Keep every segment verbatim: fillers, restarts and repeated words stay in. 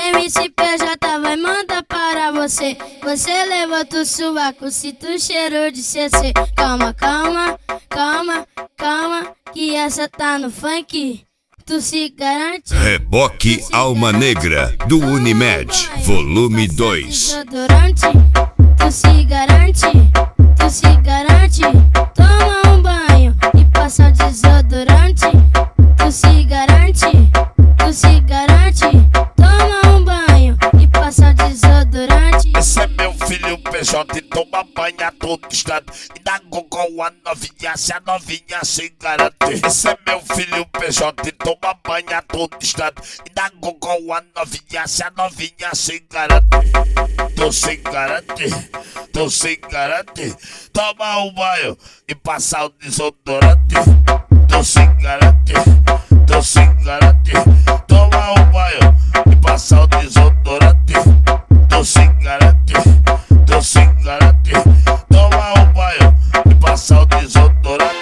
M C P J vai mandar para você. Você levanta o sovaco, sinto o cheiro de C C. Calma, calma, calma, calma, que essa tá no funk. Tu se garante. Reboque Alma Negra do Unimed, volume dois. Tu se garante, tu se garante. Toma um banho e passa desodorante. Tu se garante, tu se garante. Toma um banho e passa desodorante. Esse é meu filho P J e toma banho a todo instante. E dá gogol a novinha, se a novinha se garante. Esse é meu filho P J e toma banho a todo instante. E dá gogol a novinha, se a novinha se garante. Tu se garante, tu se garante. Toma um banho e passa o desodorante. Tu se garante, tu se garante. Toma um banho e passa o desodorante. Tu se garante, tu se garante. Toma um banho e passa o desodorante.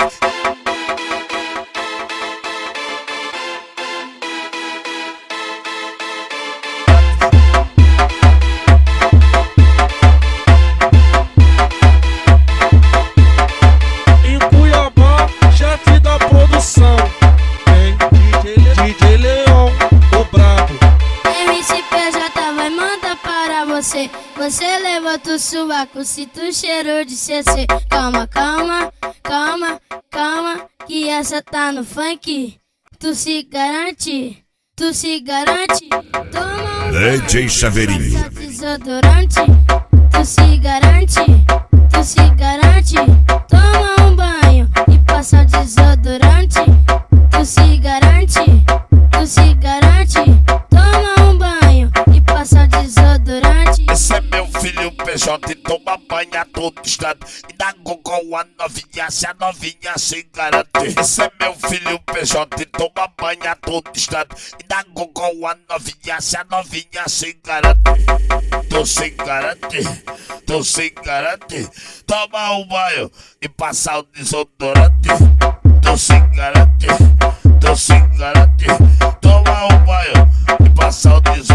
Em Cuiabá, chefe da produção, vem D J Leão, o brabo. M C P J vai mandar para você. Você levanta o sovaco, sinto o cheiro de C C. Calma, calma, calma, calma, que essa tá no funk. Tu se garante, tu se garante. Toma um D J Chaveirinho. passa desodorante. Tu se garante, tu se garante. Toma um banho e passa desodorante. Tu se garante, tu se garante. Toma um banho e passa desodorante. Esse é meu filho P J e toma banho a todo instante. E dá gogol a novinha, se a novinha se garante. Esse é meu filho P J e toma banho a todo instante. E dá gogol a novinha, se a novinha se garante. Tu se garante, tu se garante. Toma um banho e passa o desodorante. Tu se garante, tu se garante. Toma um banho e passa o desodorante.